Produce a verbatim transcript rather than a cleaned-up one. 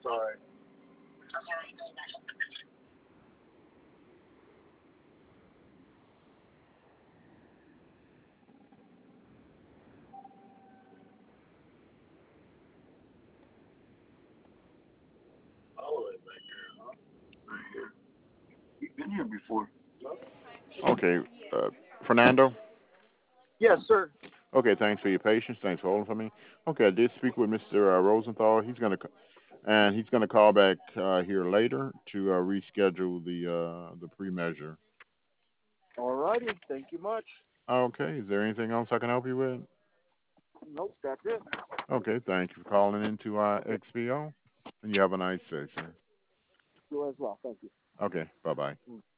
Sorry. All the way back here, huh? Right here. You've been here before. No? Okay, uh, Fernando. Yes, sir. Okay, thanks for your patience. Thanks for holding for me. Okay, I did speak with Mister Uh, Rosenthal. He's gonna c- and he's gonna call back uh, here later to uh, reschedule the uh, the pre-measure. All righty. Thank you much. Okay, is there anything else I can help you with? Nope, that's it. Okay, thank you for calling into uh, Okay. X P O, and you have a nice day, sir. You as well. Thank you. Okay, bye bye. Mm.